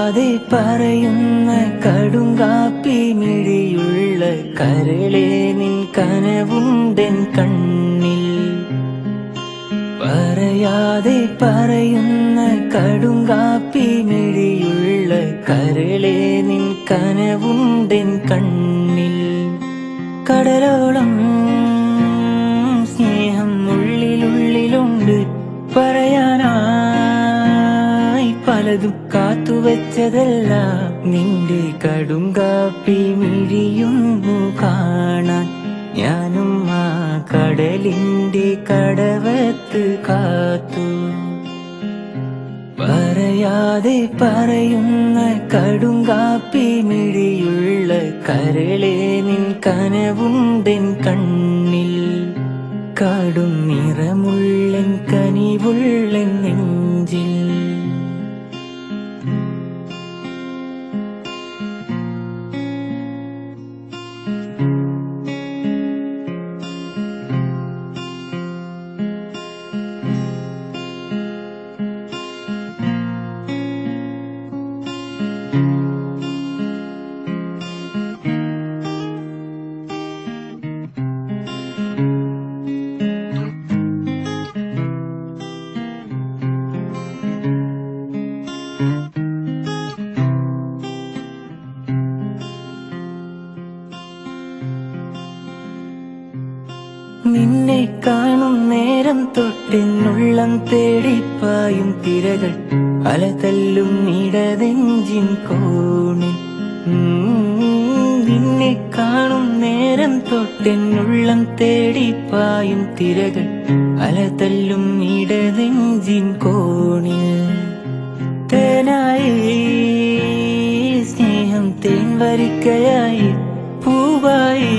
പറയാതെ പറയുന്ന കടുങ്കാപ്പി മിഴിയുള്ള കരളെ നിൻ കനവുണ്ടെൻ കണ്ണിൽ. പറയാതെ പറയുന്ന കടുങ്കാപ്പി മിഴിയുള്ള കരളെ നിൻ കനവുണ്ടെൻ കണ്ണിൽ. കടലോളം സ്നേഹം ഉള്ളിലുള്ളിലുണ്ട്, പറയാനായി പലതും കാത്തുവച്ചതല്ല. നിന്റെ കടുങ്കാപ്പി മിഴിയുന്നു കാണാൻ ഞാനും ആ കടലിന്റെ കടവത്ത് കാത്തു. പറയാതെ പറയുന്ന കടുങ്കാപ്പി മിഴിയുള്ള കരളെ നിൻ കനവുണ്ടെൻ കണ്ണിൽ. കാടും നിറമുള്ളൻ കനിവുള്ളൻ നെഞ്ചിൽ. നിന്നെ കാണും നേരം തൊട്ടെന്നുള്ളം തേടിപ്പായും തിരകൾ അലതല്ലും ഇടനെഞ്ചിൻ കോണിൽ. നിന്നെ കാണും നേരം തൊട്ടെന്നുള്ളം തേടിപ്പായും തിരകൾ അലതല്ലും ഇടനെഞ്ചിൻ കോണിൽ. തേനായി സ്നേഹം തേൻ വരിക്കയായി, പൂവായി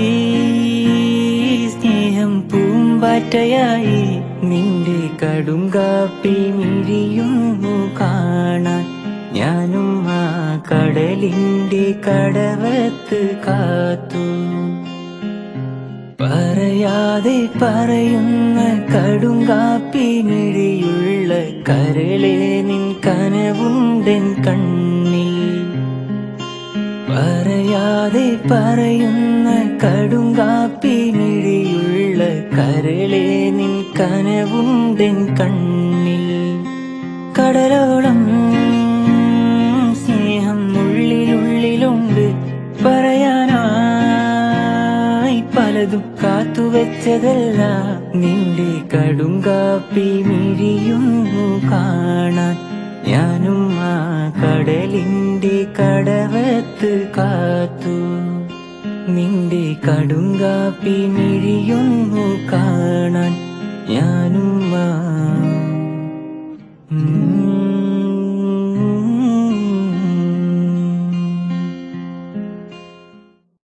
സ്നേഹം പൂമ്പാറ്റയായി. നിന്റെ കടുങ്കാപ്പി മിഴിയുന്നു കാണാൻ ഞാനും ആ കടലിന്റെ കടവത്ത് കാത്തു. പറയാതെ പറയുന്ന കടുങ്കാപ്പി മിഴിയുള്ള കരളെ നിൻ കനവുണ്ടെൻ കണ്ണിൽ. പറയാതെ പറയുന്ന കടുങ്കാപ്പി മിഴിയുള്ള കരളെ നിൻ കനവുണ്ടെൻ കണ്ണിൽ. കടലോളം സ്നേഹം ഉള്ളിലുള്ളിലുണ്ട്, പറയാനായി പലതും കാത്തുവച്ചതല്ല. നിന്റെ കടുങ്കാപ്പി മിഴിയുന്നു കാണാൻ ഞാനും ആ കടലിന്റെ കടവത്ത് കാത്തു. നിന്റെ കടുങ്കാപ്പി മിഴിയുന്നു കാണാൻ ഞാനും ആ